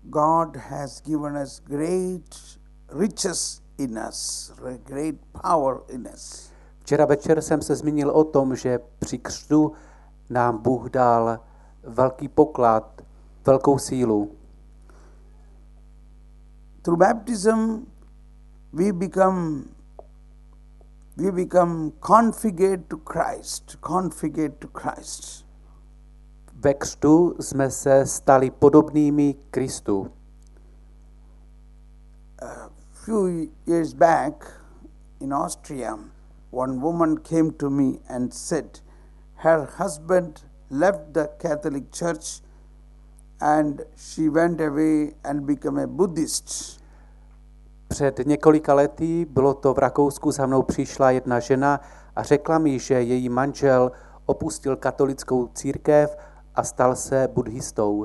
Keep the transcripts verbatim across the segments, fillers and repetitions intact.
God has given us great riches in us, great power in us. Včera večer jsem se zmínil o tom, že při křtu nám Bůh dal velký poklad, velkou sílu. Through baptism, we become we become configured to Christ, configured to Christ. Ve křtu jsme se stali podobnými Kristu. A few years back in Austria, one woman came to me and said her husband left the Catholic Church and she went away and became a Buddhist. Před několika lety, bylo to v Rakousku, za mnou přišla jedna žena a řekla mi, že její manžel opustil katolickou církev a stal se buddhistou.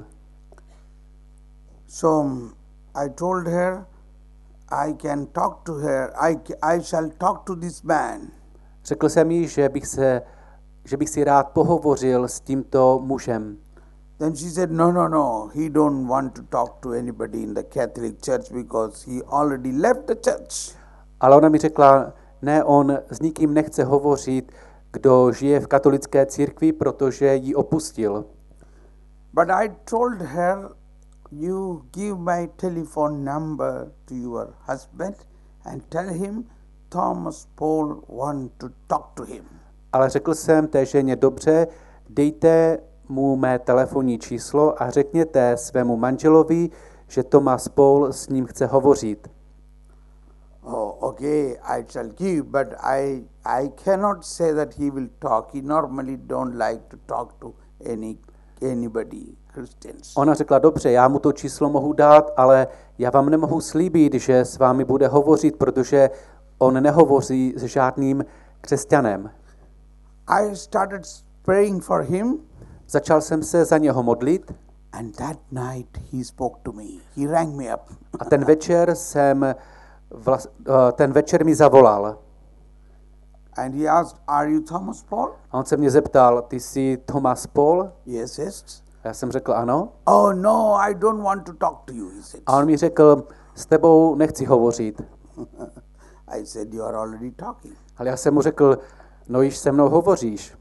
So I told her I can talk to her, I, I shall talk to this man. Řekl jsem jí, že bych, se, že bych si rád pohovořil s tímto mužem. Then she said, no, no, no, he don't want to talk to anybody in the Catholic Church because he already left the church. Ale ona mi řekla, ne, on s nikým nechce hovořit, kdo žije v katolické církvi, protože ji opustil. But I told her, you give my telephone number to your husband and tell him Thomas Paul want to talk to him. Ale řekl jsem té ženě, dobře, dejte mu mé telefonní číslo a řekněte svému manželovi, že Thomas Paul s ním chce hovořit. Oh, okay, I shall give, but I I cannot say that he will talk. He normally don't like to talk to any anybody, Christians. Ona řekla, dobře, já mu to číslo mohu dát, ale já vám nemohu slíbit, že s vámi bude hovořit, protože on nehovoří s žádným křesťanem. I started praying for him. Začal jsem se za něho modlit. And that night he spoke to me. He rang me up. A ten večer jsem vlas, ten večer mi zavolal. And he asked, are you Thomas Paul? A on se mě zeptal, ty jsi Thomas Paul? Yes, yes. A já jsem řekl ano. Oh no, I don't want to talk to you, he said. A on mi řekl, s tebou nechci hovořit. I said, you are already talking. Ale já jsem mu řekl, no již se mnou hovoříš.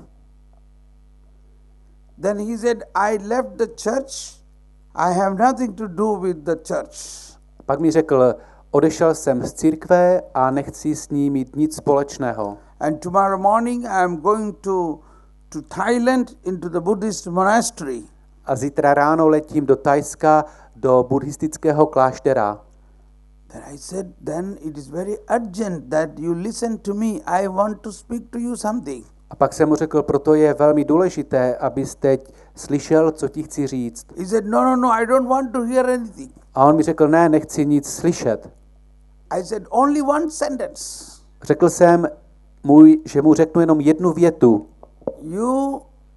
Then he said, I left the church. I have nothing to do with the church. Pak mi řekl, odešel jsem z církve a nechci s ní mít nic společného. And tomorrow morning I am going to to Thailand into the Buddhist monastery. A zítra ráno letím do Thajska do buddhistického kláštera. Then I said, then it is very urgent that you listen to me. I want to speak to you something. A pak jsem mu řekl, proto je velmi důležité, abys teď slyšel, co ti chci říct. He said, no, no, no, I don't want to hear anything. A on mi řekl, ne, nechci nic slyšet. I said, only one sentence. Řekl jsem mu, že mu řeknu jenom jednu větu. You,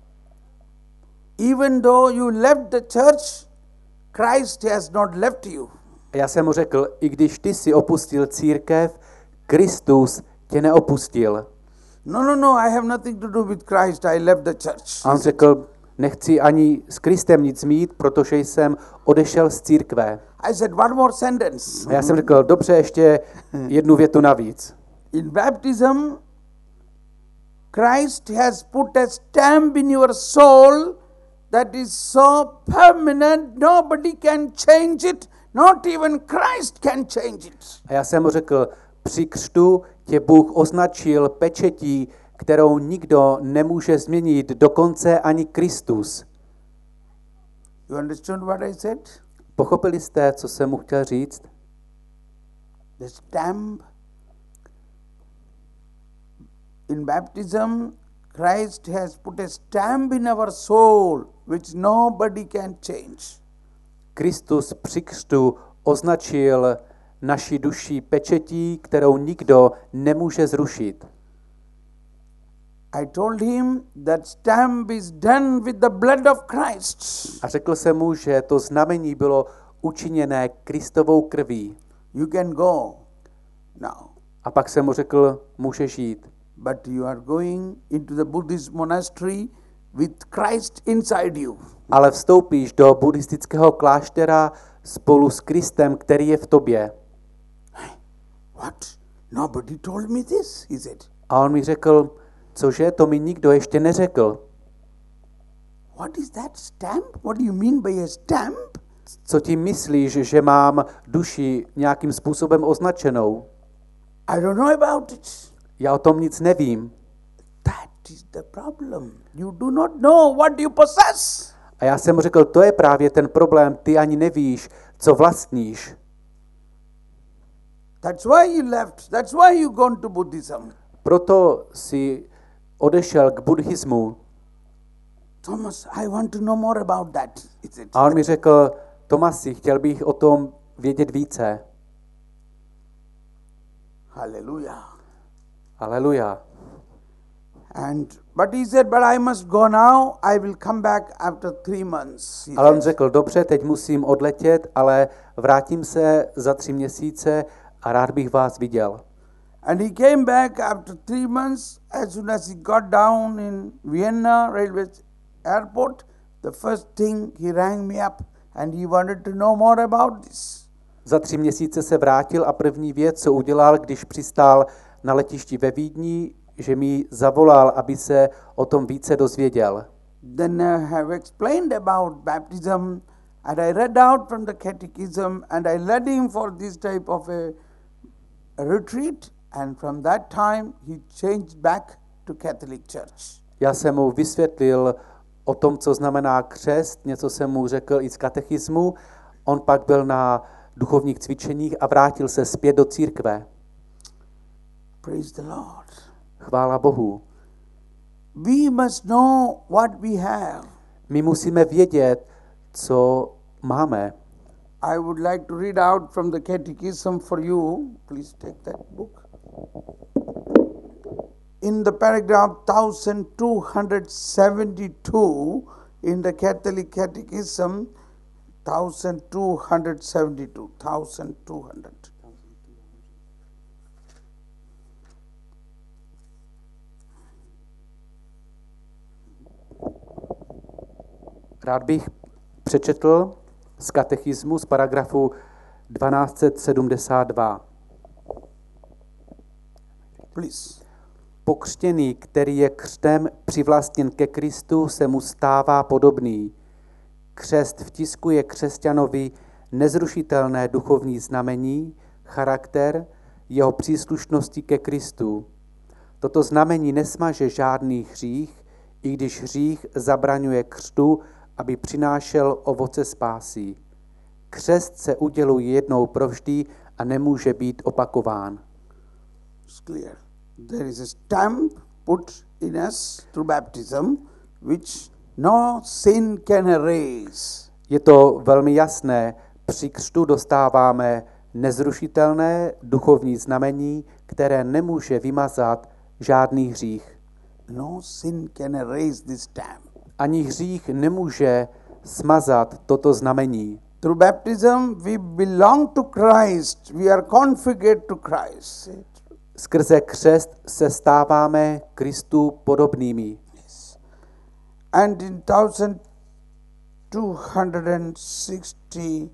even though you left the church, Christ has not left you. A já jsem mu řekl, i když ty si opustil církev, Kristus tě neopustil. No, no, no, I have nothing to do with Christ. I left the church. A on řekl, nechci ani s Kristem nic mít, protože jsem odešel z církve. I said, one more sentence. A já jsem řekl, dobře, ještě jednu větu navíc. In baptism, Christ has put a stamp in your soul that is so permanent, nobody can change it, not even Christ can change it. A já jsem mu řekl, při křtu tě Bůh označil pečetí, kterou nikdo nemůže změnit, dokonce ani Kristus. You understand what I said? Pochopili jste, co jsem mu chtěl říct? The stamp in baptism, Christ has put a stamp in our soul which nobody can change. Kristus při křtu označil naši duši pečetí, kterou nikdo nemůže zrušit. I told him that stamp is done with the blood of Christ. A řekl jsem mu, že to znamení bylo učiněné Kristovou krví. You can go now. A pak jsem mu řekl, můžeš jít. But you are going into the Buddhist monastery with Christ inside you. Ale vstoupíš do buddhistického kláštera spolu s Kristem, který je v tobě. What? Nobody told me this, he said. A on mi řekl, cože, to mi nikdo ještě neřekl. What is that stamp? What do you mean by a stamp? Co tím myslíš, že mám duši nějakým způsobem označenou? I don't know about it. Já o tom nic nevím. That is the problem. You do not know what you possess. A já jsem mu řekl, to je právě ten problém, ty ani nevíš, co vlastníš. That's why you left. That's why you gone to Buddhism. Proto si odešel k buddhismu. Thomas, I want to know more about that. Is it? A on mi řekl, Tomasi, chtěl bych o tom vědět více. Hallelujah. Aleluja. And but he said, but I must go now. I will come back after three months. Ale on řekl, dobře, teď musím odletět, ale vrátím se za tři měsíce a rád bych vás viděl. And he came back after three months. As soon as he got down in Vienna railway airport, the first thing he rang me up and he wanted to know more about this. Za tři měsíce se vrátil a první věc, co udělal, když přistál na letišti ve Vídni, že mi zavolal, aby se o tom více dozvěděl. Then I have explained about baptism and I read out from the catechism and I led him for this type of a retreat and from that time he changed back to Catholic Church. Já jsem mu vysvětlil o tom, co znamená křest, něco jsem mu řekl i z katechismu. On pak byl na duchovních cvičeních a vrátil se zpět do církve. Praise the Lord. Chvála Bohu. We must know what we have. My musíme vědět, co máme. I would like to read out from the catechism for you. Please take that book. In the paragraph twelve seventy-two in the Catholic Catechism, twelve seventy-two, twelve hundred. Rád bych přečetl z katechismu z paragrafu dvanáct set sedmdesát dva. Please. Pokřtěný, který je křtem přivlastněn ke Kristu, se mu stává podobný. Křest vtiskuje křesťanovi nezrušitelné duchovní znamení, charakter jeho příslušnosti ke Kristu. Toto znamení nesmaže žádný hřích, i když hřích zabraňuje křtu, aby přinášel ovoce spásy. Křest se uděluje jednou provždy a nemůže být opakován. It's clear. There is a stamp put in us through baptism which no sin can erase. Je to velmi jasné. Při křtu dostáváme nezrušitelné duchovní znamení, které nemůže vymazat žádný hřích. No sin can erase this stamp. Ani hřích nemůže smazat toto znamení. Through baptism we belong to Christ. We are configured to Christ. Skrze křest se stáváme Kristu podobnými. Yes. And in twelve sixty-six,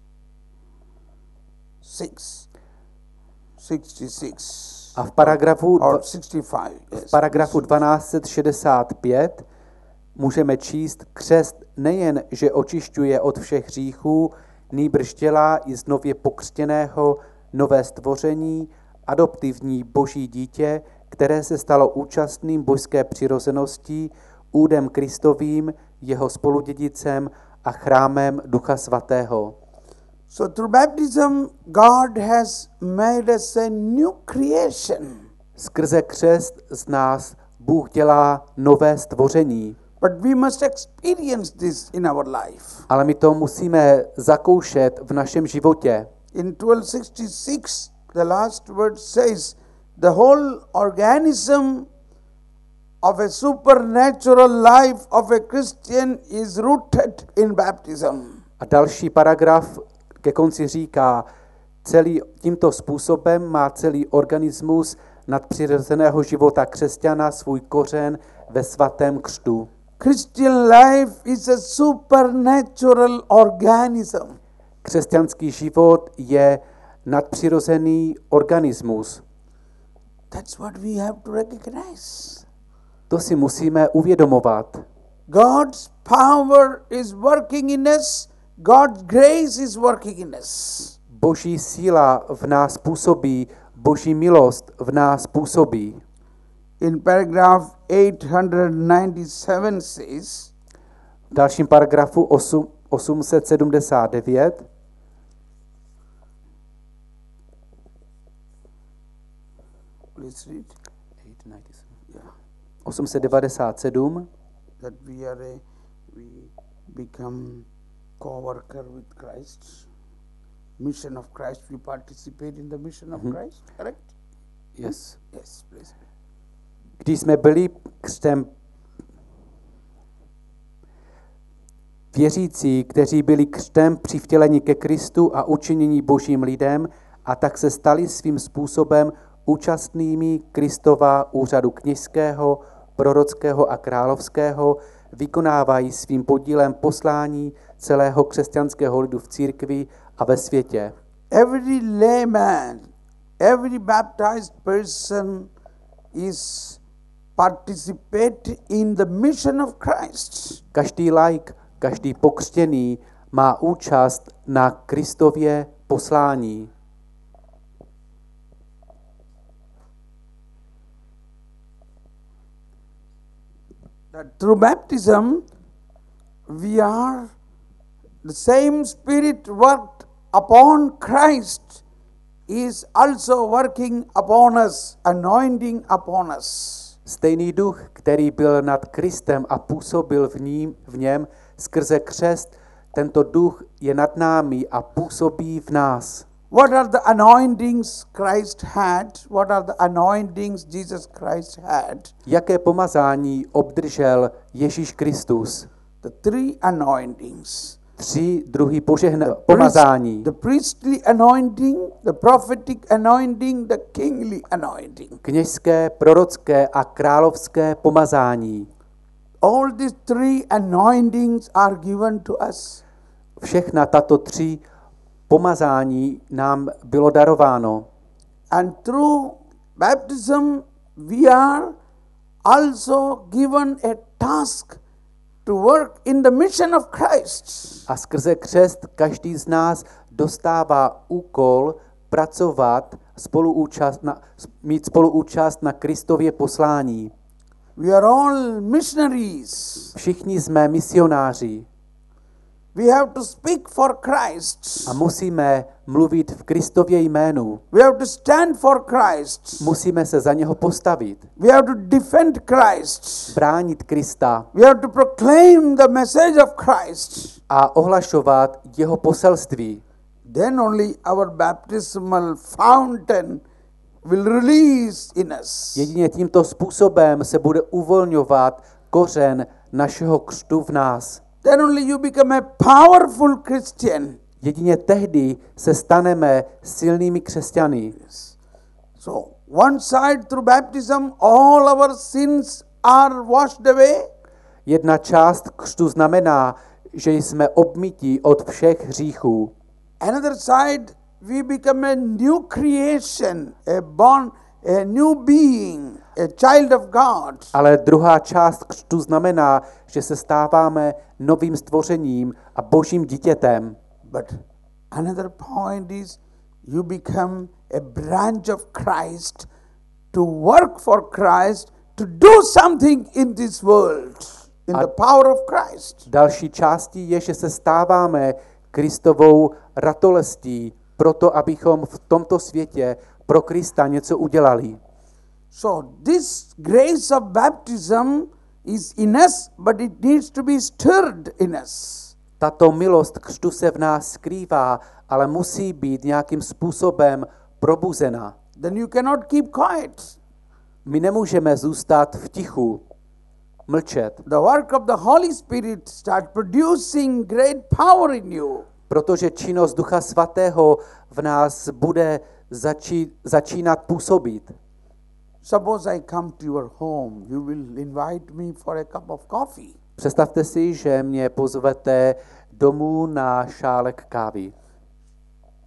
sixty-six, A v paragrafu, or sixty-five, yes. v paragrafu dvanáct set šedesát pět můžeme číst, křest nejen, že očišťuje od všech hříchů, nýbrž dělá i z nově pokřtěného nové stvoření, adoptivní boží dítě, které se stalo účastným božské přirozenosti, údem Kristovým, jeho spoludědicem a chrámem Ducha Svatého. So through baptism, God has made us a new creation. Skrze křest z nás Bůh dělá nové stvoření. But we must experience this in our life. Ale my to musíme zakoušet v našem životě. In twelve sixty-six, the last word says, the whole organism of a supernatural life of a Christian is rooted in baptism. A další paragraf ke konci říká, celý tímto způsobem má celý organismus nadpřirozeného života křesťana svůj kořen ve svatém křtu. Christian life is a supernatural organism. Křesťanský život je nadpřirozený organismus. That's what we have to recognize. To si musíme uvědomovat. God's power is working in us. God's grace is working in us. Boží síla v nás působí, Boží milost v nás působí. In paragraph eight ninety-seven says, V dalším paragrafu osm set sedmdesát devět please read. Yeah. osm set devadesát sedm That we are a, we become co-worker with Christ. Mission of Christ, we participate in the mission of Mhm. Christ, correct? yes. Yes, please. Když jsme byli křtem věřící, kteří byli křtem přivtěleni ke Kristu a učinění Božím lidem, a tak se stali svým způsobem účastnými Kristova úřadu kněžského, prorockého a královského, vykonávají svým podílem poslání celého křesťanského lidu v církvi a ve světě. Every layman, every baptized person is participate in the mission of Christ. Každý laik, každý pokřtěný má účast na Kristově poslání. That through baptism we are the same Spirit worked upon Christ is also working upon us, anointing upon us. Stejný duch, který byl nad Kristem a působil v, ním, v něm skrze křest, tento duch je nad námi a působí v nás. What are the anointings Christ had? What are the anointings Jesus Christ had? Jaké pomazání obdržel Ježíš Kristus? The three anointings. Tři druhy požehna- The pomazání. priest- the priestly anointing, the prophetic anointing, the kingly anointing. Kněžské, prorocké a královské pomazání. All these three anointings are given to us. Všechna tato tři pomazání nám bylo darováno. And through baptism, we are also given a task to work in the mission of Christ. A skrze křest každý z nás dostává úkol pracovat, spoluúčast na, mít spoluúčast na Kristově poslání. We are all missionaries. Všichni jsme misionáři We have to speak for Christ. a musíme mluvit v Kristově jménu. We have to stand for Christ. Musíme se za něho postavit, We have to defend Christ. bránit Krista We have to proclaim the message of Christ. a ohlašovat jeho poselství. Then only our baptismal fountain will release in us. Jedině tímto způsobem se bude uvolňovat kořen našeho křtu v nás. Then only you become a powerful Christian. Jedině tehdy se staneme silnými křesťany. So, one side through baptism, all our sins are washed away. Jedna část křtu znamená, že jsme obmytí od všech hříchů. Another side, we become a new creation, a born, a new being, a child of God. Ale druhá část křtu znamená, že se stáváme novým stvořením a božím dítětem. But another point is, you become a branch of Christ to work for Christ, to do something in this world, in the power of Christ. Další částí je, že se stáváme Kristovou ratolestí, proto abychom v tomto světě pro Krista něco udělali. So this grace of baptism is in us, but it needs to be stirred in us. Tato milost křtu se v nás skrývá, ale musí být nějakým způsobem probuzena. Then you cannot keep quiet. My nemůžeme zůstat v tichu, mlčet, The work of the Holy Spirit start producing great power in you. protože činnost Ducha Svatého v nás bude začí, začínat působit. Suppose I come to your home, you will invite me for a cup of coffee. Představte si, že mě pozvete domů na šálek kávy.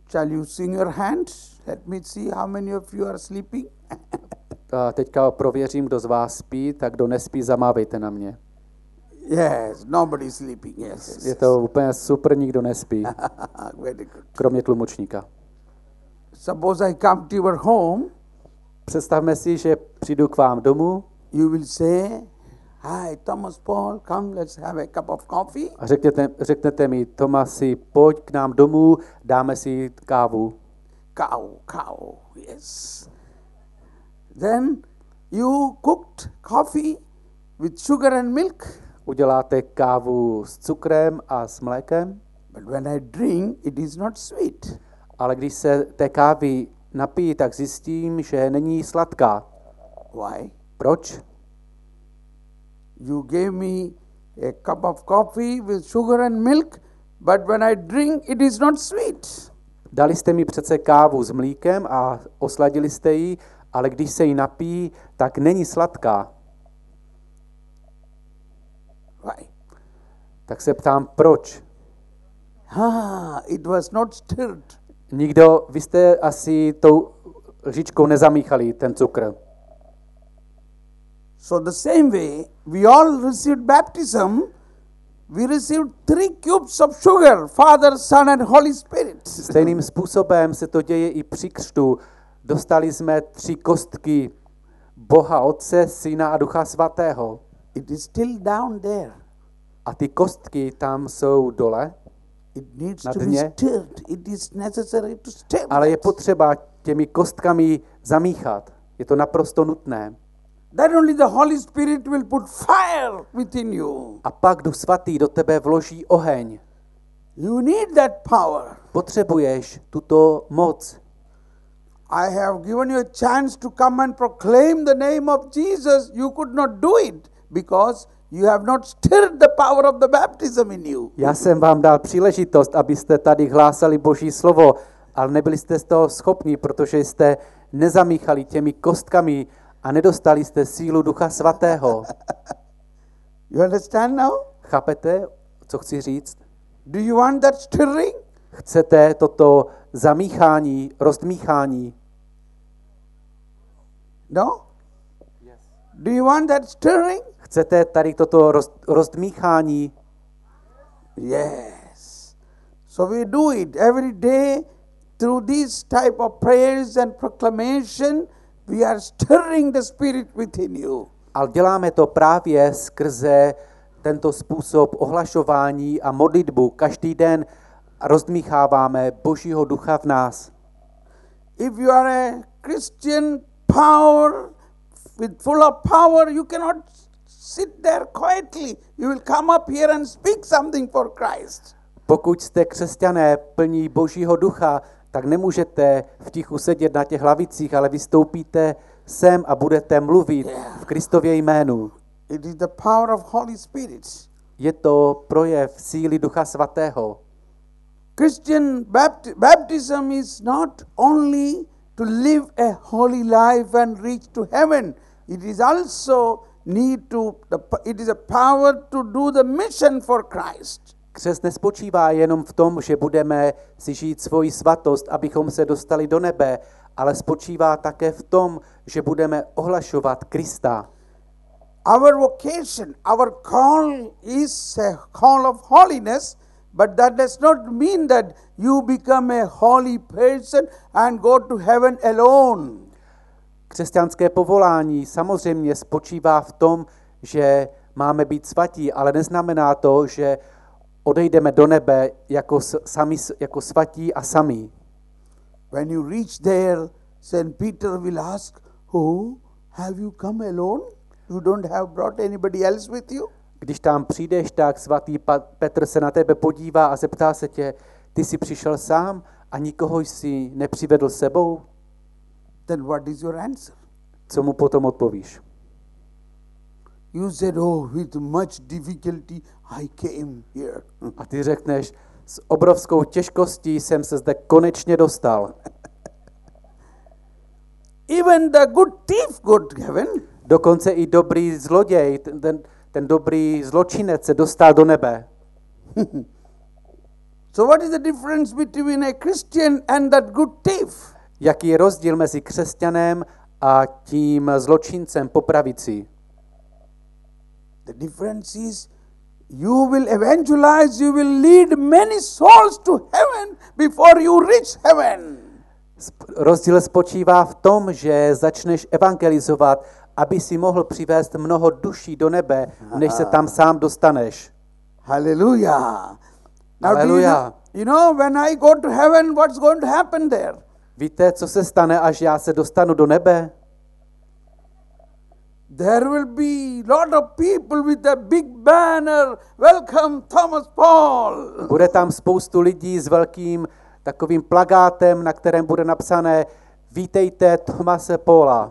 Shall you sing your hands? Let me see how many of you are sleeping. A teďka prověřím, kdo z vás spí, tak kdo nespí, zamávejte na mě. Yes, nobody sleeping. Yes. yes, Je to úplně super, nikdo nespí, yes. Very good. kromě tlumočníka. Suppose I come to your home, Představme si, že přijdu k vám domů you will say, "Hi, Thomas Paul, come, let's have a cup of coffee." a řeknete, řeknete mi, Tomasi, pojď k nám domů, dáme si kávu. Cow, cow, yes. Then you cooked coffee with sugar and milk. Uděláte kávu s cukrem a s mlékem, But when I drink, it is not sweet. ale když se té kávy napiju, tak zjistím, že není sladká. Why? Proč? You gave me a cup of coffee with sugar and milk, but when I drink, it is not sweet. Dali jste mi přece kávu s mlíkem a osladili jste ji, ale když se jí napíjí, tak není sladká. Why? Tak se ptám, proč? Ah, it was not stirred. Nikdo, vy jste asi tou lžičkou nezamíchali ten cukr. So the same way, we all received baptism. We received three cubes of sugar, Father, Son and Holy Spirit. Stejným způsobem se to děje i při křtu. Dostali jsme tři kostky Boha Otce, Syna a Ducha Svatého. It is still down there. A ty kostky tam jsou dole, It needs na to be dně, stirred. It is necessary to stir. ale je that. potřeba těmi kostkami zamíchat. Je to naprosto nutné. Then only the Holy Spirit will put fire within you. A pak Duch Svatý do tebe vloží oheň. You need that power. Potřebuješ tuto moc. I have given you a chance to come and proclaim the name of Jesus. You could not do it because you have not stirred the power of the baptism in you. Já jsem vám dal příležitost, abyste tady hlásali Boží slovo, ale nebyli jste z toho schopni, protože jste nezamíchali těmi kostkami a nedostali jste sílu Ducha Svatého. You understand now? Chápete, co chci říct? Do you want that stirring? Chcete toto zamíchání, rozdmíchání? No? Do you want that stirring? Chcete tady toto roz, rozdmíchání? Yes. So we do it every day through these type of prayers and proclamation. We are stirring the spirit within you. Ale děláme to právě skrze tento způsob ohlašování a modlitbu. Každý den rozdmícháváme Božího ducha v nás. If you are a Christian power, with full of power, you cannot sit there quietly. You will come up here and speak something for Christ. Pokud jste křesťané plní Božího ducha, tak nemůžete v tichu sedět na těch lavicích, ale vystoupíte sem a budete mluvit v Kristově jménu. It is the power of Holy Spirit. Je to projev síly Ducha Svatého. Christian bapti- baptism is not only to live a holy life and reach to heaven. It is also need to, the, it is a power to do the mission for Christ. Křest nespočívá jenom v tom, že budeme si žít svoji svatost, abychom se dostali do nebe, ale spočívá také v tom, že budeme ohlašovat Krista. Our vocation, our call is a call of holiness, but that does not mean that you become a holy person and go to heaven alone. Křesťanské povolání samozřejmě spočívá v tom, že máme být svatí, ale neznamená to, že odejdeme do nebe jako, sami, jako svatí a sami. When you reach there, Saint Peter will ask, "Oh, have you come alone? You don't have brought anybody else with you?" Když tam přijdeš, tak svatý Petr se na tebe podívá a zeptá se tě, ty jsi přišel sám a nikoho jsi nepřivedl sebou? Then what is your answer? Co mu potom odpovíš? You said, "Oh, with much difficulty I came here." A ty řekneš, s obrovskou těžkostí jsem se zde konečně dostal. Even the good thief got heaven. Dokonce i dobrý zloděj, ten, ten, ten dobrý zločinec se dostal do nebe. So what is the difference between a Christian and that good thief? Jaký je rozdíl mezi křesťanem a tím zločincem po pravici? The difference is you will evangelize, you will lead many souls to heaven before you reach heaven. Rozdíl spočívá v tom, že začneš evangelizovat, aby si mohl přivést mnoho duší do nebe, než se tam sám dostaneš. Hallelujah. Now do you, Hallelujah. know, you know, when I go to heaven, what's going to happen there? Víte, co se stane, až já se dostanu do nebe? There will be lot of people with a big banner, welcome Thomas Paul. Bude tam spoustu lidí s velkým takovým plakátem, na kterém bude napsané Vítejte Thomase Paula.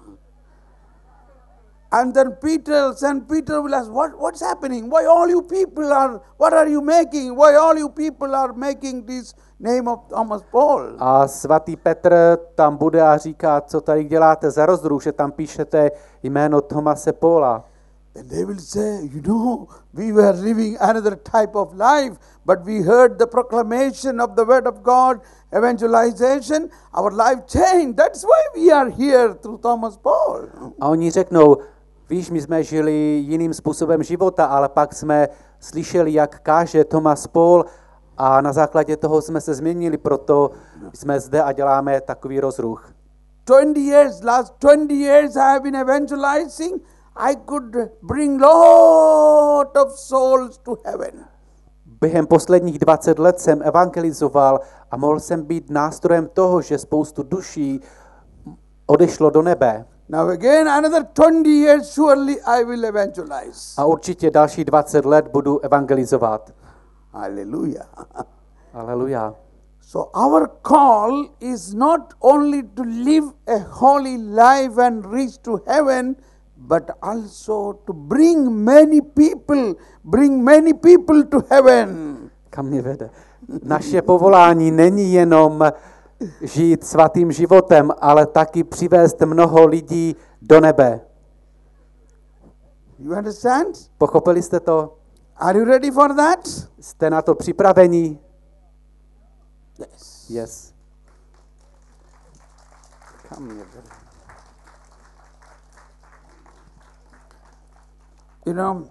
And then Peter, Saint Peter will ask, what, what's happening? Why all you people are, what are you making? Why all you people are making this name of Thomas Paul? A svatý Petr tam bude a říká, co tady děláte za rozruch, že tam píšete jméno Thomase Paula. And they will say, you know, we were living another type of life, but we heard the proclamation of the word of God, evangelization, our life changed. That's why we are here through Thomas Paul. A oni řeknou, víš, my jsme žili jiným způsobem života, ale pak jsme slyšeli, jak káže Thomas Paul a na základě toho jsme se změnili, proto jsme zde a děláme takový rozruch. twenty years, last twenty years I have been evangelizing. I could bring lot of souls to heaven. Během posledních dvacet let jsem evangelizoval a mohl jsem být nástrojem toho, že spoustu duší odešlo do nebe. Now again another twenty years surely I will evangelize. A určitě další dvacet let budu evangelizovat. Hallelujah. Haleluja. So our call is not only to live a holy life and reach to heaven, but also to bring many people, bring many people to heaven. Kam mě vede? Naše povolání není jenom žít svatým životem, ale taky přivést mnoho lidí do nebe. You understand? Pochopili jste to? Are you ready for that? Jste na to připraveni? Yes. Yes. Kam mě vede? You know,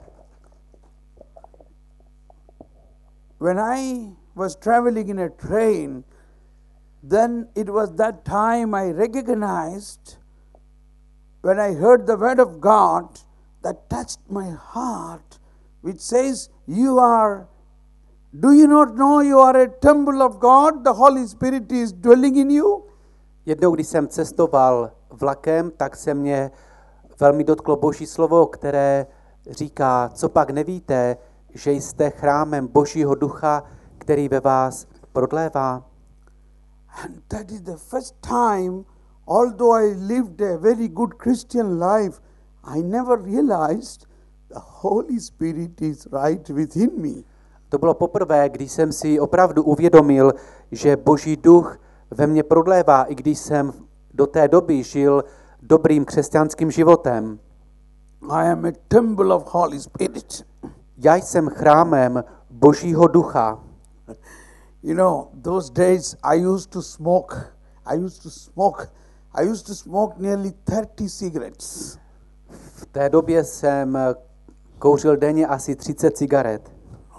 when I was traveling in a train, then it was that time I recognized, when I heard the word of God, that touched my heart, which says, you are, do you not know you are a temple of God? The Holy Spirit is dwelling in you. Jednou, když jsem cestoval vlakem, tak se mě velmi dotklo Boží slovo, které říká, co pak nevíte, že jste chrámem Božího ducha, který ve vás prodlévá. And that is the first time, although I lived a very good Christian life, I never realized the Holy Spirit is right within me. To bylo poprvé, když jsem si opravdu uvědomil, že Boží duch ve mně prodlévá, i když jsem do té doby žil dobrým křesťanským životem. I am a temple of Holy Spirit. Já jsem chrámem Božího ducha. You know, those days I used to smoke. I used to smoke. I used to smoke nearly thirty cigarettes. V té době jsem kouřil denně asi třicet cigaret.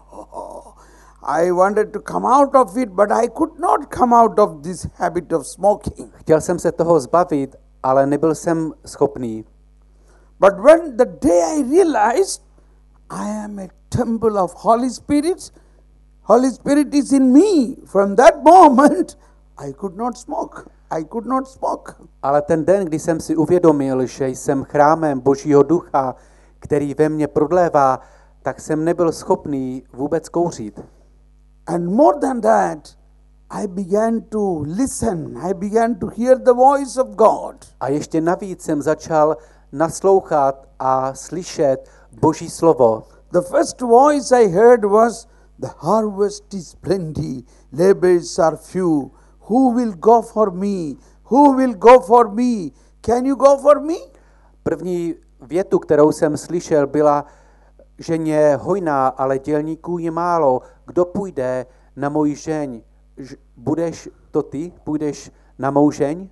I wanted to come out of it, but I could not come out of this habit of smoking. Chtěl jsem se toho zbavit, ale nebyl jsem schopný. But when the day I realized I am a temple of Holy Spirit, Holy Spirit is in me, from that moment I could not smoke. I could not smoke. Ale ten den, kdy jsem si uvědomil, že jsem chrámem Božího ducha, který ve mně prodlévá, tak jsem nebyl schopný vůbec kouřit. And more than that, I began to listen. I began to hear the voice of God. A ještě navíc jsem začal naslouchat a slyšet Boží slovo. The first voice I heard was, the harvest is plenty, labors are few. Who will go for me? Who will go for me? Can you go for me? První větu, kterou jsem slyšel, byla, že je hojná, ale dělníků je málo. Kdo půjde na moji žeň, ž- budeš to ty, půjdeš na mou žeň?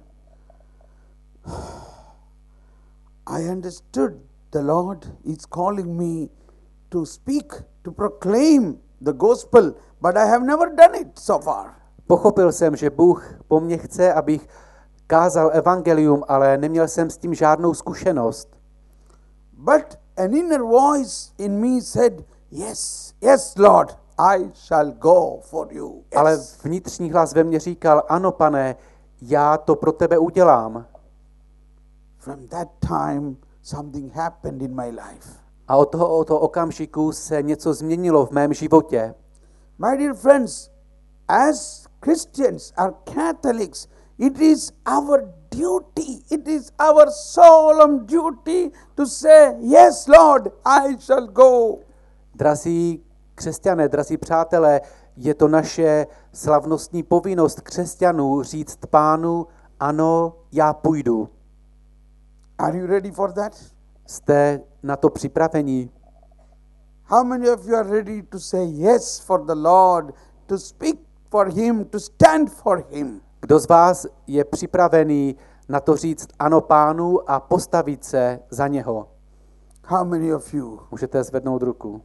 I understood the Lord is calling me to speak, to proclaim the gospel, but I have never done it so far. Pochopil jsem, že Bůh po mně chce, abych kázal evangelium, ale neměl jsem s tím žádnou zkušenost. But an inner voice in me said, yes, yes, Lord, I shall go for you. Yes. Ale vnitřní hlas ve mně říkal, ano, pane, já to pro tebe udělám. From that time, something happened in my life. A od toho, od toho okamžiku se něco změnilo v mém životě. My dear friends, as Christians or Catholics, it is our duty, it is our solemn duty to say, yes, Lord, I shall go. Drazí křesťané, drazí přátelé, je to naše slavnostní povinnost křesťanů říct Pánu, ano, já půjdu. Are you ready for that? Jste na to připraveni? How many of you are ready to say yes for the Lord, to speak for Him, to stand for Him? Kdo z vás je připravený na to říct ano Pánu a postavit se za něho? How many of you? Můžete zvednout ruku.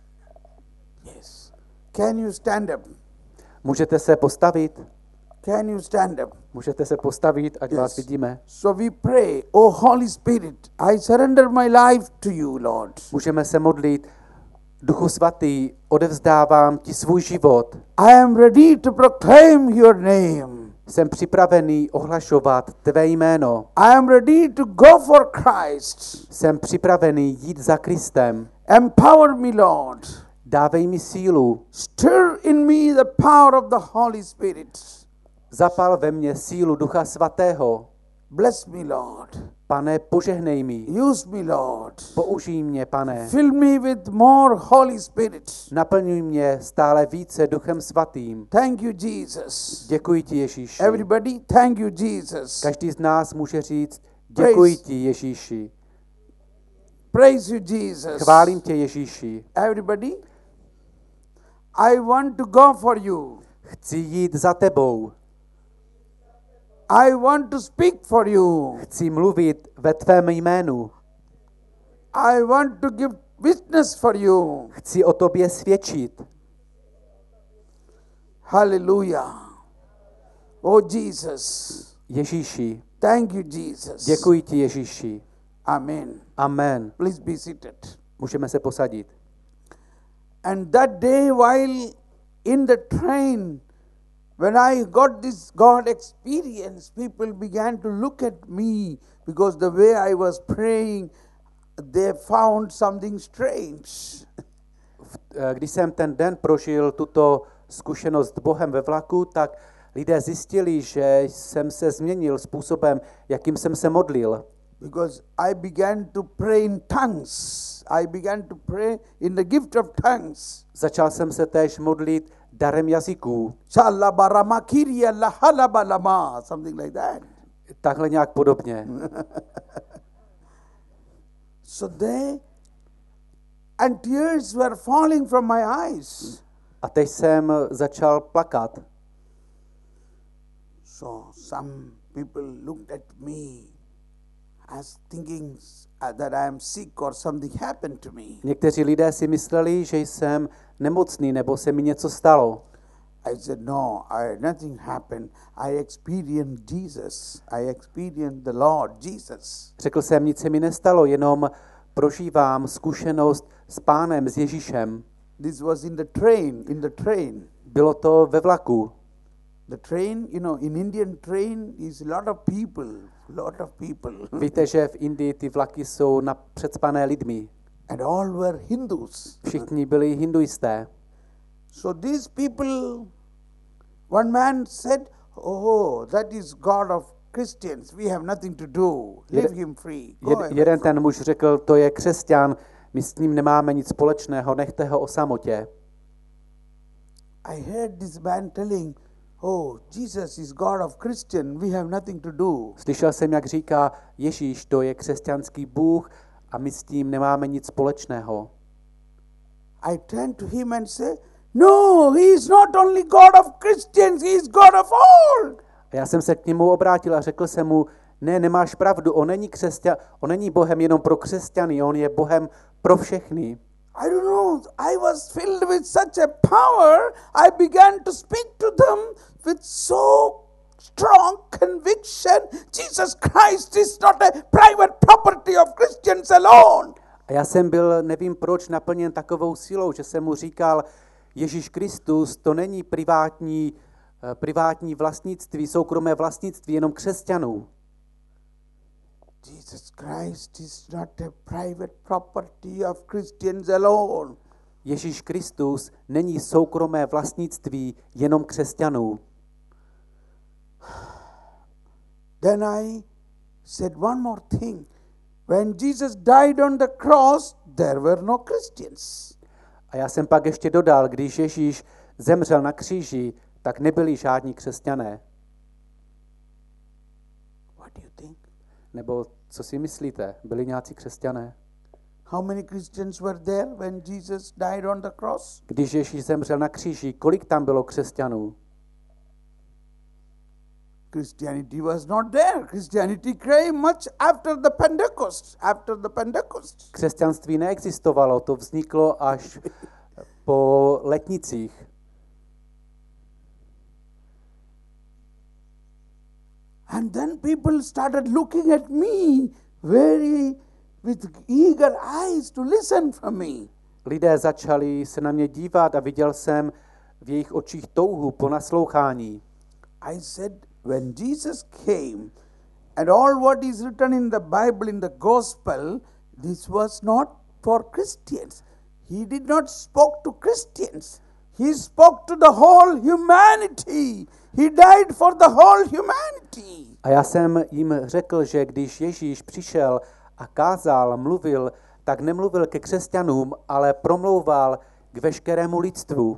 Yes. Can you stand up? Můžete se postavit? Can you stand up? Můžete se postavit, ať Yes. vás vidíme. So we pray, oh Holy Spirit, I surrender my life to you, Lord. Můžeme se modlit. Duchu svatý, odevzdávám ti svůj život. I am ready to proclaim your name. Jsem připravený ohlašovat tvé jméno. I am ready to go for Christ. Jsem připravený jít za Kristem. Empower me, Lord. Dávej mi sílu. Stir in me the power of the Holy Spirit. Zapal ve mně sílu Ducha svatého. Bless me, Lord. Pane, požehnej mi. Use me, Lord. Použij mě, pane. Fill me with more Holy Spirit. Naplňuj mě stále více Duchem svatým. Thank you, Jesus. Děkuji ti, Ježíši. Everybody, thank you, Jesus. Každý z nás může říct, děkuji ti, Ježíši. Praise you, Jesus. Chválím tě, Ježíši. Everybody, I want to go for you. Chci jít za tebou. I want to speak for you. Chci mluvit ve tvém jménu. I want to give witness for you. Chci o tobě svědčit. Hallelujah. Oh, Jesus. Ježíši, Thank you, Jesus. děkuji ti, Ježíši. Amen. Amen. Please be seated. Můžeme se posadit. And that day while in the train, when I got this God experience, people began to look at me because the way I was praying, they found something strange. Když jsem ten den prožil tuto zkušenost s Bohem ve vlaku, tak lidé zjistili, že jsem se změnil způsobem, jakým jsem se modlil. Because I began to pray in tongues. I began to pray in the gift of tongues. Začal jsem se též modlit darem jazyků. Shalabaramakiria lahalabalama, something like that. Takhle nějak podobně. So they, and tears were falling from my eyes. A teď jsem začal plakat. So some people looked at me as thinking that I am sick or something happened to me. Někteří lidé si mysleli, že jsem nemocný nebo se mi něco stalo. I said, no, I, nothing happened. I experienced Jesus. I experienced the Lord Jesus. Řekl jsem, nic se mi nestalo, jenom prožívám zkušenost s Pánem, s Ježíšem. This was in the train, in the train. Bylo to ve vlaku. The train, you know, in Indian train is a lot of people, lot of people. Víte, že v Indii ty vlaky jsou na předspané lidmi. And all were Hindus. Všichni byli hinduisté. So these people, one man said, oh, that is God of Christians. We have nothing to do. Leave him free. Go Jed, away jeden from ten muž řekl, to je křesťan, my s ním nemáme nic společného, nechte ho o samotě. I heard this man telling, oh, Jesus is God of Christian. We have nothing to do. Slyšel jsem, jak říká, Ježíš, to je křesťanský Bůh a my s tím nemáme nic společného. I turned to him and said, No, he is not only God of Christians, he is God of all. A já jsem se k němu obrátil a řekl jsem mu, ne, nemáš pravdu, on není, křesťan, on není Bohem jenom pro křesťany, on je Bohem pro všechny. I don't know, I was filled with such a power, I began to speak to them with so strong conviction, Jesus Christ is not a private property of Christians alone. A já jsem byl, nevím proč, naplněn takovou silou, že jsem mu říkal, Ježíš Kristus, to není privátní, eh, privátní vlastnictví, soukromé vlastnictví jenom křesťanů. Jesus Christ is not a private property of Christians alone. Ježíš Kristus není soukromé vlastnictví jenom křesťanů. Then I said one more thing. When Jesus died on the cross, there were no Christians. A já jsem pak ještě dodal, když Ježíš zemřel na kříži, tak nebyli žádní křesťané. What do you think? Nebo co si myslíte, byli nějací křesťané? How many Christians were there when Jesus died on the cross? Když Ježíš zemřel na kříži, kolik tam bylo křesťanů? Christianity was not there. Christianity came much after the Pentecost. After the Pentecost. Křesťanství neexistovalo, to vzniklo až po letnicích. And then people started looking at me very with eager eyes to listen from me. Lidé začali se na mě dívat a viděl jsem v jejich očích touhu po naslouchání. I said, when Jesus came and all what is written in the Bible, in the gospel, this was not for Christians. He did not spoke to Christians. He spoke to the whole humanity. He died for the whole humanity. A já jsem jim řekl, že když Ježíš přišel a kázal, mluvil, tak nemluvil ke křesťanům, ale promlouval k veškerému lidstvu.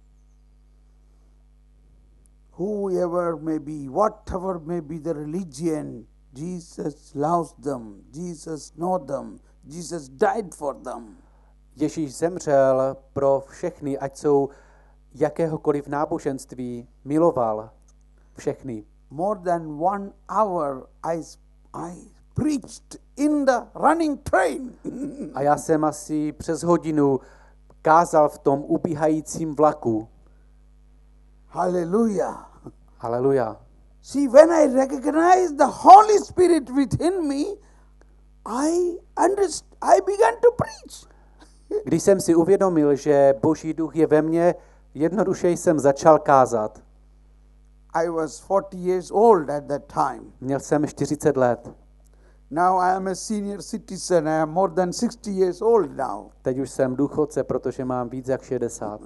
Whoever may be, whatever may be the religion, Jesus loves them. Jesus knows them. Jesus died for them. Ježíš zemřel pro všechny, ať jsou jakéhokoliv náboženství, miloval všechny. More than one hour I, I preached in the running train. A já jsem asi přes hodinu kázal v tom ubíhajícím vlaku. Hallelujah. Haleluja. See, when I recognized the Holy Spirit within me, I underst- I began to preach. Když jsem si uvědomil, že Boží duch je ve mně, jednoduše jsem začal kázat. I was forty years old at that time. Měl jsem čtyřicet let. Now I am a senior citizen. I am more than sixty years old now. Teď už jsem důchodce, protože mám víc jak šedesát.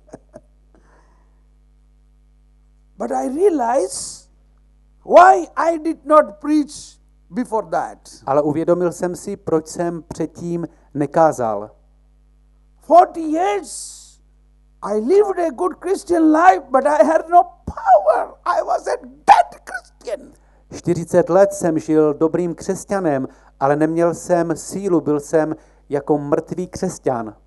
But I realized why I did not preach before that. Ale uvědomil jsem si, proč jsem předtím nekázal. forty years I lived a good Christian life, but I had no power. I was a dead Christian. čtyřicet let jsem žil dobrým křesťanem, ale neměl jsem sílu, byl jsem jako mrtvý křesťan.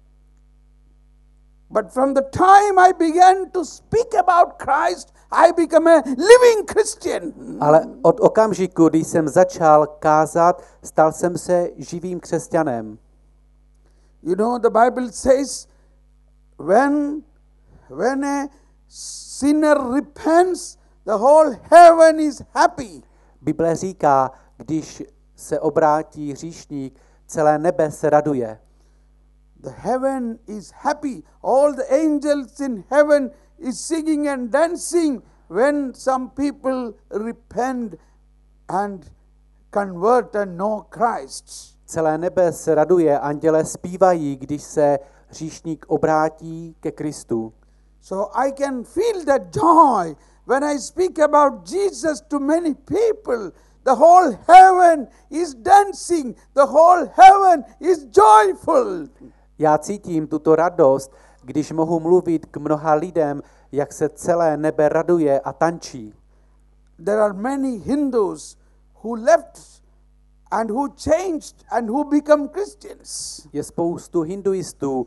But from the time I began to speak about Christ, I became a living Christian. Ale od okamžiku, kdy jsem začal kázat, stal jsem se živým křesťanem. You know, the Bible says, when, when a sinner repents, the whole heaven is happy. Bible říká, když se obrátí hříšník, celé nebe se raduje. The heaven is happy. All the angels in heaven is singing and dancing when some people repent and convert and know Christ. Celé nebe se raduje, anděle zpívají, když se hříšník obrátí ke Kristu. So I can feel that joy when I speak about Jesus to many people. The whole heaven is dancing. The whole heaven is joyful. Já cítím tuto radost, když mohu mluvit k mnoha lidem, jak se celé nebe raduje a tančí. There are many Hindus who left and who changed and who become Christians. Je spoustu hinduistů,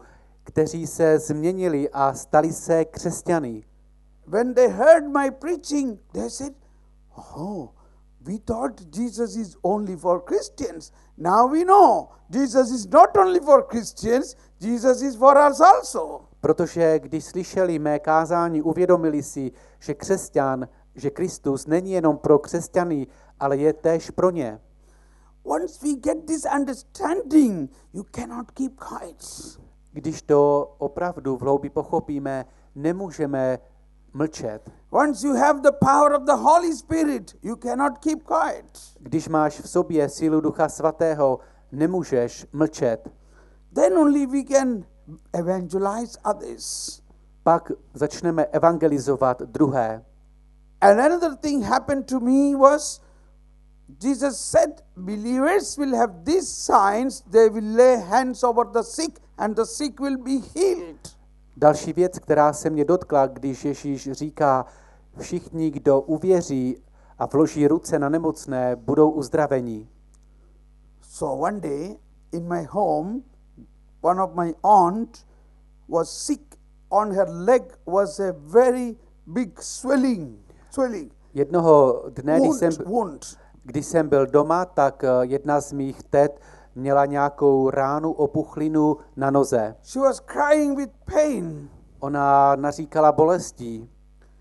kteří se změnili a stali se křesťany. When they heard my preaching, they said, oh, we thought Jesus is only for Christians. Now we know Jesus is not only for Christians, Jesus is for us also. Protože když slyšeli mé kázání, uvědomili si, že křesťan, že Kristus není jenom pro křesťany, ale je též pro ně. Once we get this understanding, you cannot keep quiet. Když to opravdu v hloubi pochopíme, nemůžeme mlčet. Once you have the power of the Holy Spirit, you cannot keep quiet. Když máš v sobě sílu Ducha Svatého, nemůžeš mlčet. Then only we can evangelize others. Pak začneme evangelizovat druhé. And another thing happened to me was, Jesus said, believers will have these signs, they will lay hands over the sick and the sick will be healed. Další věc, která se mě dotkla, když Ježíš říká, všichni, kdo uvěří a vloží ruce na nemocné, budou uzdraveni. So one day in my home, one of my aunt was sick. On her leg was a very big swelling. swelling. Jednoho dne, když jsem, wound. když jsem byl doma, tak jedna z mých tet měla nějakou ránu, opuchlinu na noze. She was crying with pain. Ona naříkala bolestí.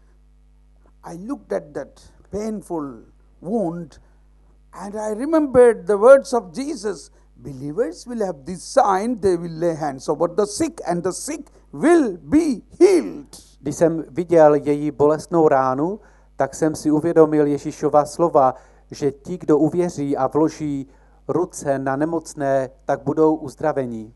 I looked at that painful wound and I remembered the words of Jesus. Believers will have this sign, they will lay hands over the sick and the sick will be healed. Když jsem viděl její bolestnou ránu, tak jsem si uvědomil Ježíšova slova, že ti, kdo uvěří a vloží ruce na nemocné, tak budou uzdraveni.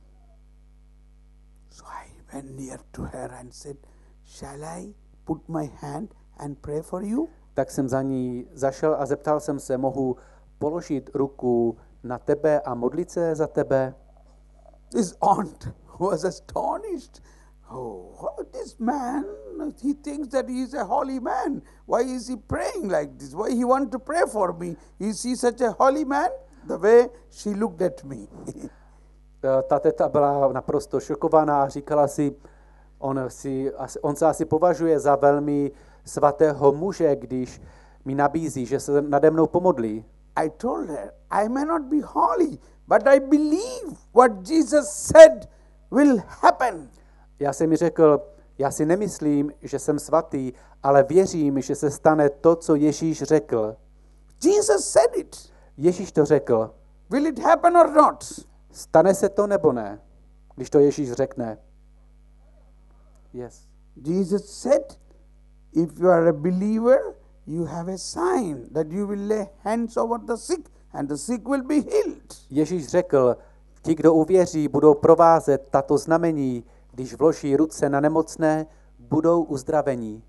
So I went near to her and said, shall I put my hand and pray for you? Tak jsem za ní zašel a zeptal jsem se, mohu položit ruku na tebe a modlit se za tebe? This aunt was astonished. Oh, what this man, he thinks that he is a holy man. Why is he praying like this? Why he want to pray for me? Is he such a holy man? The way she looked at me. Ta teta byla naprosto šokovaná a říkala si, on, si, on se asi považuje za velmi svatého muže, když mi nabízí, že se nade mnou pomodlí. I told her, I may not be holy, but I believe what Jesus said will happen. Já jsem mi řekl, já si nemyslím, že jsem svatý, ale věřím, že se stane to, co Ježíš řekl. Jesus said it. Ježíš to řekl. Will it happen or not? Stane se to nebo ne, když to Ježíš řekne? Yes. Jesus said, if you are a believer, you have a sign that you will lay hands over the sick and the sick will be healed. Ježíš řekl, ti, kdo uvěří, budou provázet tato znamení, když vloží ruce na nemocné, budou uzdraveni.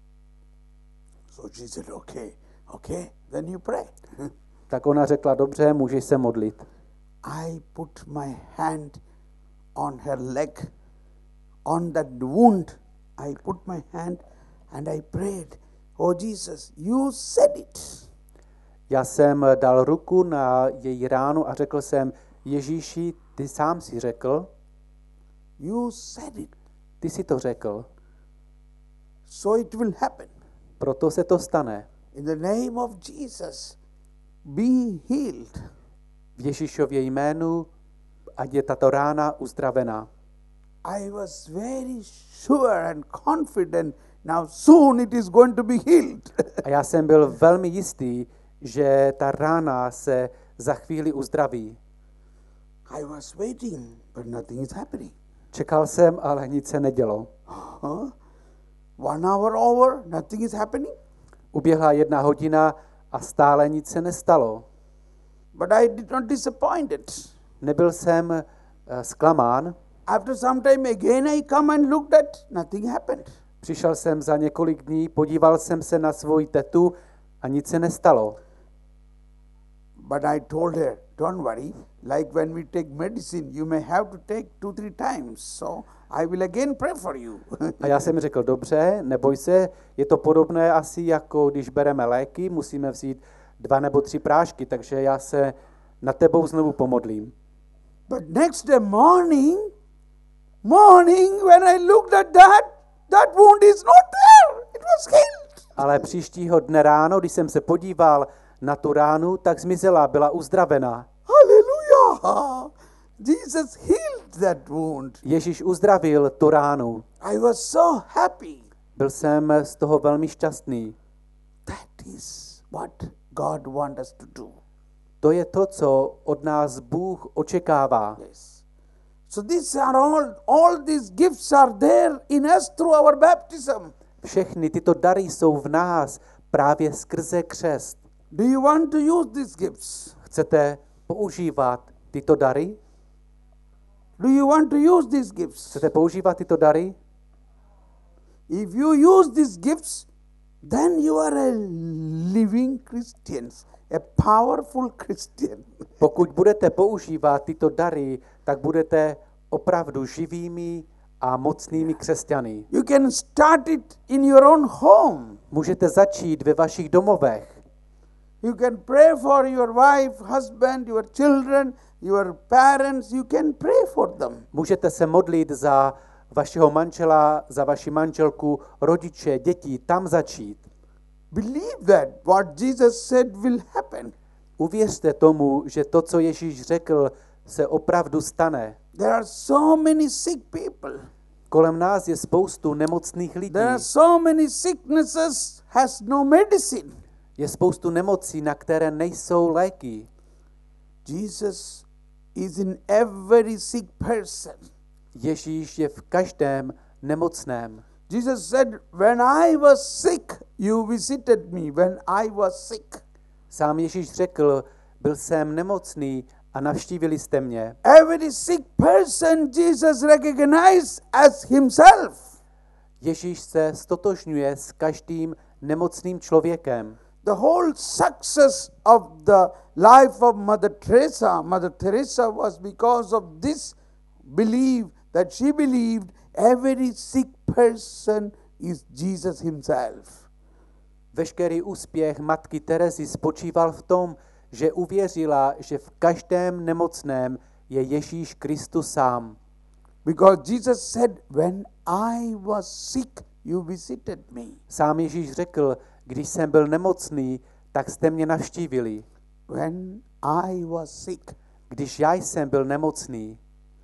So she said, okay, okay, then you pray. Tak ona řekla, dobře, můžeš se modlit. I put my hand on her leg, on that wound. I put my hand and I prayed, oh Jesus, you said it. Já jsem dal ruku na její ránu a řekl jsem, Ježíši, ty sám si řekl, You said it. ty si to řekl, So it will happen. proto se to stane. In the name of Jesus, be healed. V Ježíšově jménu, ať je tato rána uzdravená. I was very sure and confident, now soon it is going to be healed. A já jsem byl velmi jistý, že ta rána se za chvíli uzdraví. I was waiting, but nothing is happening. Čekal jsem, ale nic se nedělo. Huh? One hour over, nothing is happening. Uběhla jedna hodina a stále nic se nestalo. But I did not disappointed. Nebyl jsem uh, zklamán. After some time again I come and looked at, nothing happened. Přišel jsem za několik dní, podíval jsem se na svoji tetu a nic se nestalo. But I told her, don't worry, like when we take medicine, you may have to take two, three times. So I will again pray for you. A já jsem řekl, dobře, neboj se, je to podobné asi jako když bereme léky, musíme vzít dva nebo tři prášky, takže já se nad tebou znovu pomodlím. But next day morning, morning when I looked at that, that wound is not there. It was healed. Ale příštího dne ráno, když jsem se podíval na tu ránu, tak zmizela, byla uzdravena. Hallelujah. Jesus healed that wound. Ježíš uzdravil tu ránu. I was so happy. Byl jsem z toho velmi šťastný. That is what God wants us to do. To je to, co od nás Bůh očekává. Yes. So these are all, all these gifts are there in us through our baptism. Všechny tyto dary jsou v nás právě skrze křest. Do you want to use these gifts? Chcete používat tyto dary? Do you want to use these gifts? Chcete používat tyto dary? If you use these gifts, then you are a living Christian, a powerful Christian. Pokud budete používat tyto dary, tak budete opravdu živými a mocnými křesťany. You can start it in your own home. Můžete začít ve vašich domovech. You can pray for your wife, husband, your children, your parents. You can pray for them. Můžete se modlit za vašeho manžela, za vaši manželku, rodiče, děti, tam začít. Believe that what Jesus said will happen. Uvěřte tomu, že to, co Ježíš řekl, se opravdu stane. There are so many sick people. Kolem nás je spoustu nemocných lidí. There are so many sicknesses has no medicine. Je spoustu nemocí, na které nejsou léky. Jesus is in every sick person. Ježíš je v každém nemocném. Jesus said, when I was sick, you visited me. When I was sick. Sám Ježíš řekl, byl jsem nemocný a navštívili jste mě. Every sick person Jesus recognized as himself. Ježíš se stotožňuje s každým nemocným člověkem. The whole success of the life of Mother Teresa, Mother Teresa was because of this belief that she believed every sick person is Jesus himself. Veškerý úspěch matky Terezy spočíval v tom, že uvěřila, že v každém nemocném je Ježíš Kristus sám. Because Jesus said, when I was sick, you visited me. Sám Ježíš řekl, když jsem byl nemocný, tak jste mě navštívili. When I was sick. Když já jsem byl nemocný.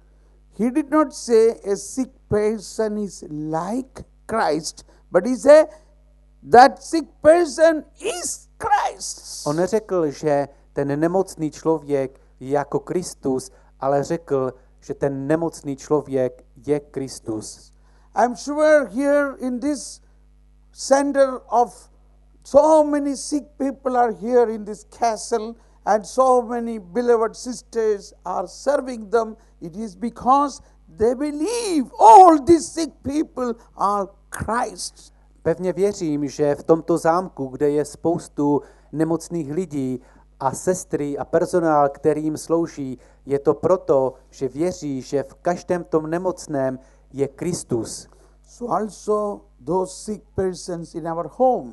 He did not say a sick person is like Christ, but he said that sick person is Christ. On neřekl, že ten nemocný člověk je jako Kristus, ale řekl, že ten nemocný člověk je Kristus. I'm sure here in this center of so many sick people are here in this castle, and so many beloved sisters are serving them. It is because they believe all these sick people are Christ. Pevně věřím, že v tomto zámku, kde je spoustu nemocných lidí a sestry a personál, kterým slouží, je to proto, že věří, že v každém tom nemocném je Kristus. So also those sick persons in our home.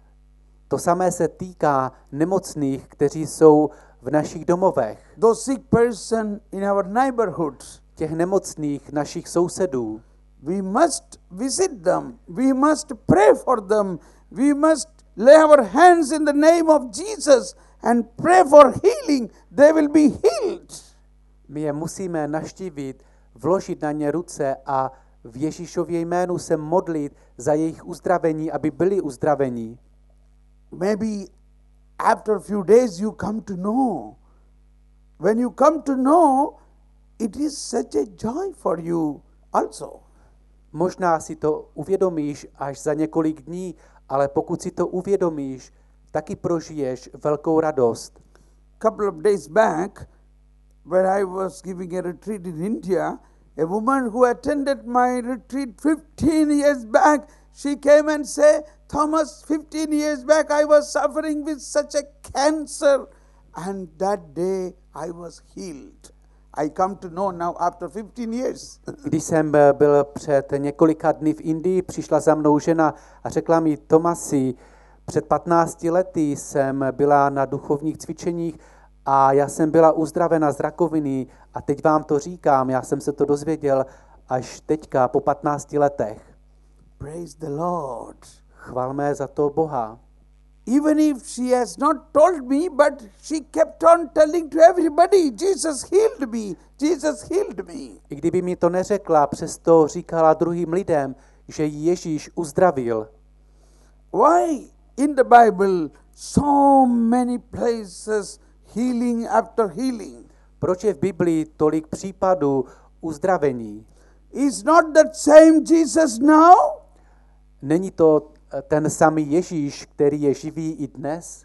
To samé se týká nemocných, kteří jsou v našich domovech. Those sick person in our neighborhood. Těch nemocných našich sousedů. We must visit them. We must pray for them. We must lay our hands in the name of Jesus and pray for healing. They will be healed. My je musíme navštívit, vložit na ně ruce a v Ježíšově jménu se modlit za jejich uzdravení, aby byli uzdravení. Maybe after a few days you come to know. When you come to know, it is such a joy for you also. Možná si to uvědomíš až za několik dní, ale pokud si to uvědomíš, taky prožiješ velkou radost. Couple of days back, when I was giving a retreat in India, a woman who attended my retreat fifteen years back, she came and said, Thomas, fifteen years back I was suffering with such a cancer, and that day I was healed. I come to know now after fifteen years. Když jsem byl před několika dny v Indii, přišla za mnou žena a řekla mi, Tomasi, před patnácti lety jsem byla na duchovních cvičeních a já jsem byla uzdravena z rakoviny a teď vám to říkám, já jsem se to dozvěděl až teďka po patnácti letech. Praise the Lord. Chvalme za to Boha. Even if she has not told me, but she kept on telling to everybody, Jesus healed me, Jesus healed me. I kdyby mi to neřekla, přesto říkala druhým lidem, že ji Ježíš uzdravil. Why in the Bible so many places healing after healing? Proč je v Biblii tolik případů uzdravení? Is not that same Jesus now? Není to ten samý Ježíš, který je živý i dnes?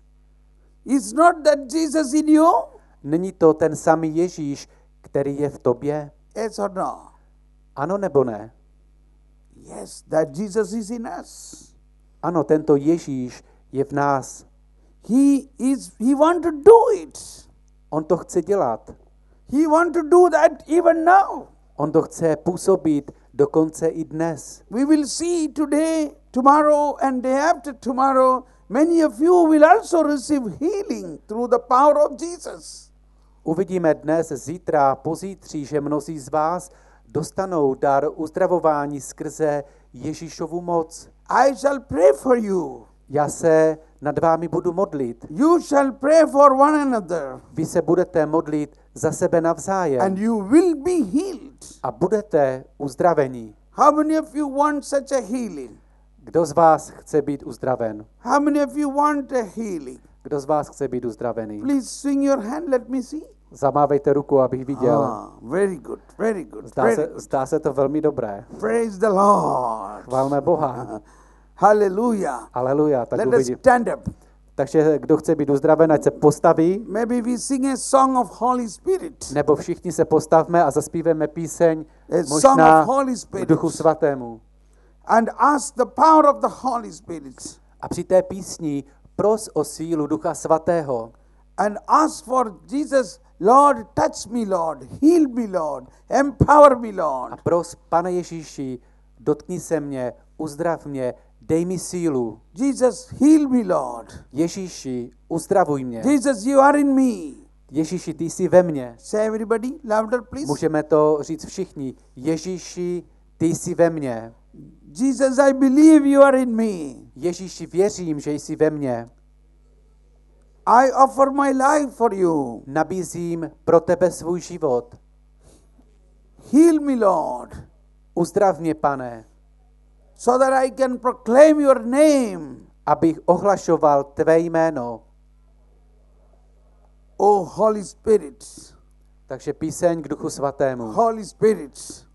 Is not that Jesus in you? Není to ten samý Ježíš, který je v tobě? Yes or no? Ano nebo ne? Yes, that Jesus is in us. Ano, tento Ježíš je v nás. He is, he want to do it. On to chce dělat. He want to do that even now. On to chce působit dokonce i dnes. We will see today, tomorrow and day after tomorrow, many of you will also receive healing through the power of Jesus. Uvidíme dnes, zítra, pozítří, že mnozí z vás dostanou dar uzdravování skrze Ježíšovu moc. I shall pray for you. Já se nad vámi budu modlit. You shall pray for one another. Vy se budete modlit za sebe navzájem. And you will be healed. A budete uzdraveni. How many of you want such a healing? Kdo z vás chce být uzdraven? How many of you want a healing? Kdo z vás chce být uzdravený? Please swing your hand, let me see. Zamávejte ruku, abych viděl. Ah, very good, very good. Zdá very se, good. zdá se to velmi dobré. Praise the Lord. Chválme Boha. Hallelujah. Aleluja. Tak Let us uvidím. stand up. Takže kdo chce být uzdraven, ať se postaví, Maybe we sing a song of Holy Spirit. nebo všichni se postavme a zaspíveme píseň A song možná of Holy v Spirit. Duchu Svatému. And ask the power of the Holy Spirit. A při té písni pros o sílu Ducha Svatého. And ask for Jesus, Lord, touch me, Lord. Heal me, Lord. Empower me, A Lord. pros, Pane Ježíši, dotkni se mě, uzdrav mě, dej mi sílu. Jesus, heal me, Lord. Ježíši, uzdravuj mě. Jesus, you are in me. Ježíši, ty jsi ve mně. Say everybody, louder please. Můžeme to říct všichni. Ježíši, ty jsi ve mně. Jesus, I believe you are in me. Ježíši, věřím, že jsi ve mně. I offer my life for you. Nabízím pro tebe svůj život. Heal me, Lord, Uzdrav mě, Pane, so that I can proclaim your name. abych ohlašoval tvé jméno. Oh, Holy Spirit, Takže píseň k Duchu Svatému. Holy Spirit,